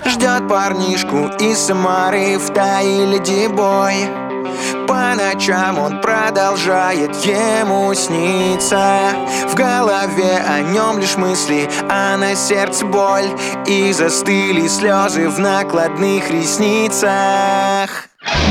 Ждет парнишку из Самары в Тае леди-бой. По ночам он продолжает ему сниться. В голове о нем лишь мысли, а на сердце боль. И застыли слезы в накладных ресницах.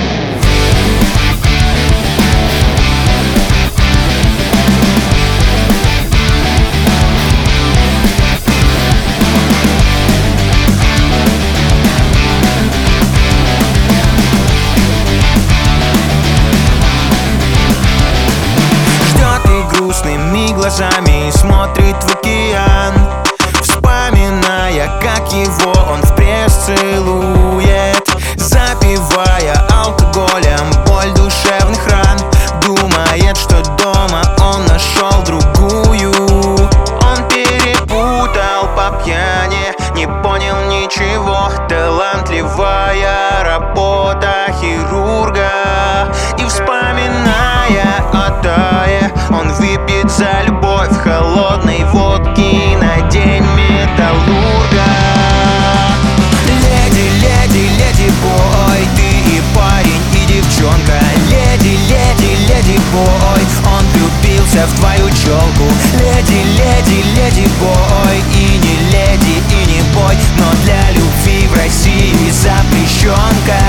Грустными глазами смотрит в океан, вспоминая, как его он в пресс целует, запивая алкоголем боль душевных ран. Думает, что дома он нашел другую. Он перепутал по пьяни, не понял ничего. Талантливая работа хирурга. И вспоминая о Тае, он выпьет за любовь холодной водки на день металлурга. Леди, леди, леди-бой, ты и парень, и девчонка. Леди, леди, леди-бой, он влюбился в твою челку. Леди, леди, леди-бой, и не леди, и не бой, но для любви в России запрещенка.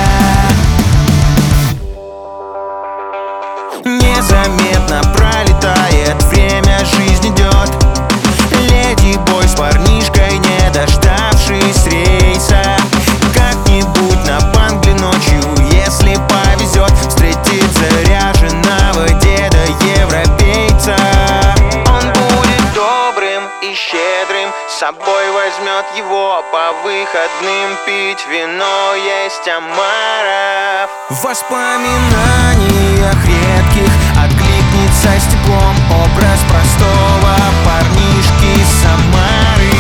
Незаметно пролетает время, жизнь идет. Леди-бой с парнишкой, не дождавшись рейса. Как-нибудь на Бангле ночью, если повезет, встретит заряженного деда-европейца. Он будет добрым и щедрым, с собой возьмет его по выходным пить вино, есть омаров. В воспоминаниях редких откликнется с теплом образ простого парнишки из Самары.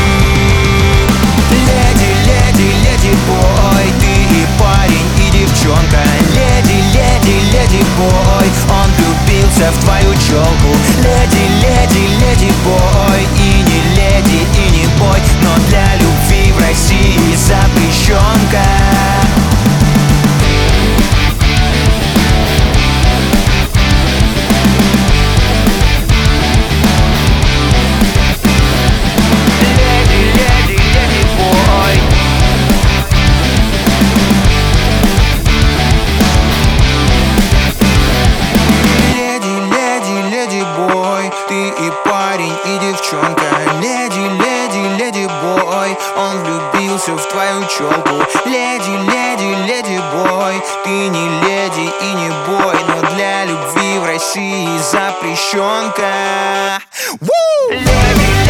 Леди, леди, леди-бой, ты и парень, и девчонка. Леди, леди, леди-бой, он влюбился в твою челку. Леди, леди, леди-бой, и не леди, и не бой, но для любви в России запрещенка. Он влюбился в твою челку. Леди, леди, леди-бой, ты не леди и не бой, но для любви в России запрещенка. Леди,